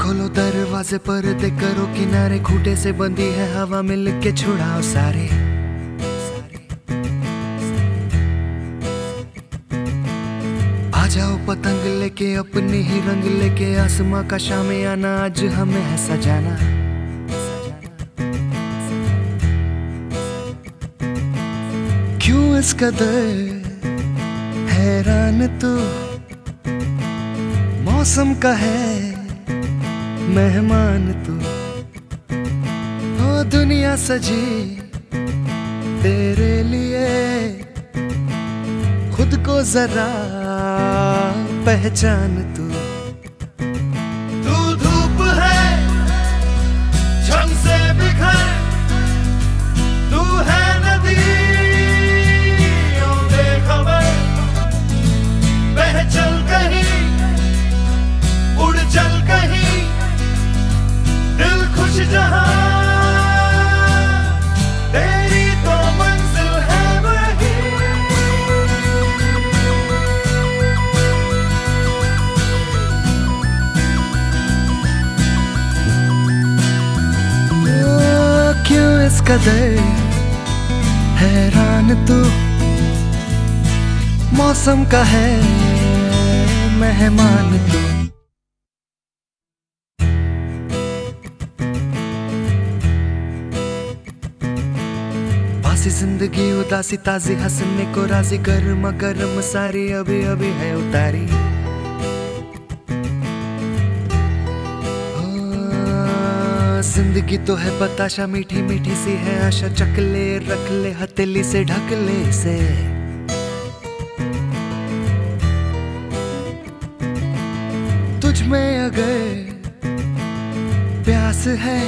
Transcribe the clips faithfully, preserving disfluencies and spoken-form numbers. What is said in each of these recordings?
खोलो दरवाजे पर्दे करो किनारे, खूंटे से बंदी है हवा मिल के छुड़ाओ सारे। आ जाओ पतंग लेके अपने ही रंग लेके, आसमां का शामियाना आज हमें है सजाना। क्यों इस कदर हैरान तू, मौसम का है मेहमान तू। ओ दुनिया सजी तेरे लिए, खुद को जरा पहचान तू। तू धूप है झम से बिखर, तू है नदी बेखबर, बह चल कहीं उड़ चल कहीं, दिल खुश जहां तेरी तो मंजिल है वही। ओ, क्यों इस कदर हैरान तू, मौसम का है मेहमान तू। बासी जिंदगी उदासी ताजी हंसने को राजी, गर्मा गर्म सारी अभी अभी है उतारी। जिंदगी तो है बताशा मीठी मीठी सी है आशा, चकले रख ले हथेली से ढक ले से। तुझ में अगर प्यास है,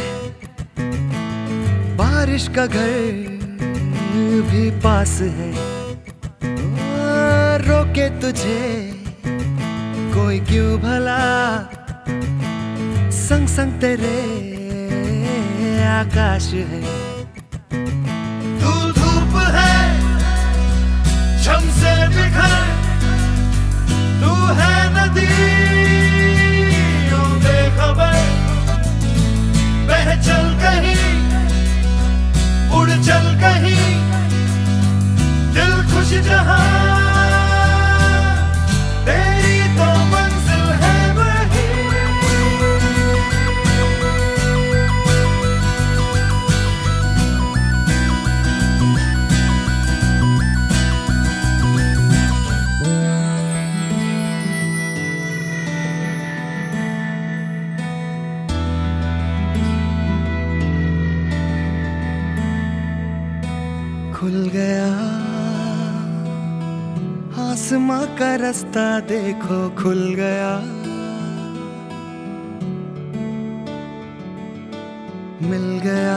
बारिश का घर भी पास है। रोके तुझे कोई क्यों भला, संग संग तेरे आकाश है। तू धूप है झम से बिखर, तू है नदी बेखबर, बह चल कहीं उड़ चल कहीं, दिल खुश जहां तेरी तो मंजिल है वही। खुल गया आसमां का रास्ता, देखो खुल गया। मिल गया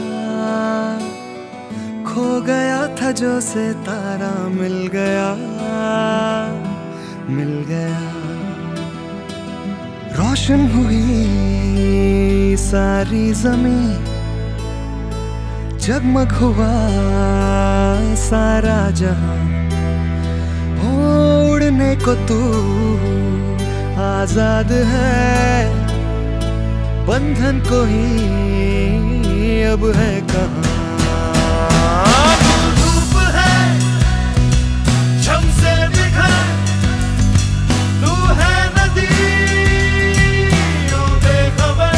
खो गया था जो सितारा, मिल गया मिल गया। रोशन हुई सारी जमीन, जगमग हुआ सारा जहां। उड़ने को तू आजाद है, बंधन को ही अब है कहां। धूप है झम से बिखर, तू है नदी बेखबर,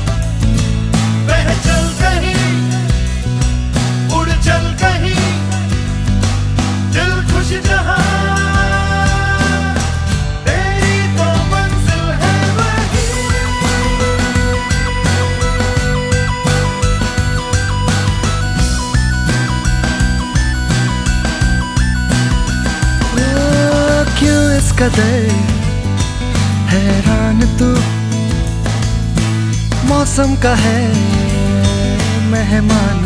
बह चल कहीं उड़ चल कहीं, दिल खुश जहां तेरी तो मंजिल है वही। ओ, क्यों इस कदर हैरान तू, मौसम का है मेहमान